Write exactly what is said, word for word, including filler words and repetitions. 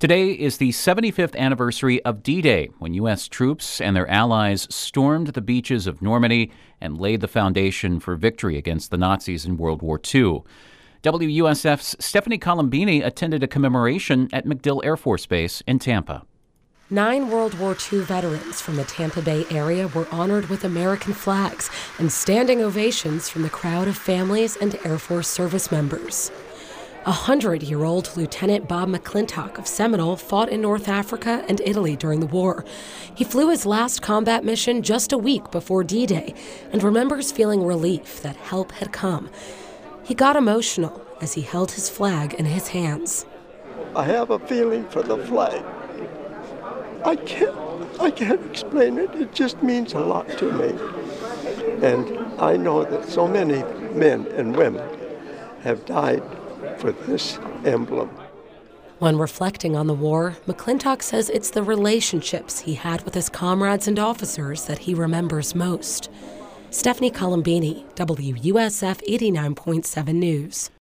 Today is the seventy-fifth anniversary of D-Day, when U S troops and their allies stormed the beaches of Normandy and laid the foundation for victory against the Nazis in World War Two. W U S F's Stephanie Colombini attended a commemoration at MacDill Air Force Base in Tampa. Nine World War Two veterans from the Tampa Bay area were honored with American flags and standing ovations from the crowd of families and Air Force service members. A hundred-year-old Lieutenant Bob McClintock of Seminole fought in North Africa and Italy during the war. He flew his last combat mission just a week before D-Day and remembers feeling relief that help had come. He got emotional as he held his flag in his hands. I have a feeling for the flag. I can't, I can't explain it. It just means a lot to me. And I know that so many men and women have died for this emblem. When reflecting on the war, McClintock says it's the relationships he had with his comrades and officers that he remembers most. Stephanie Colombini, W U S F eighty-nine point seven News.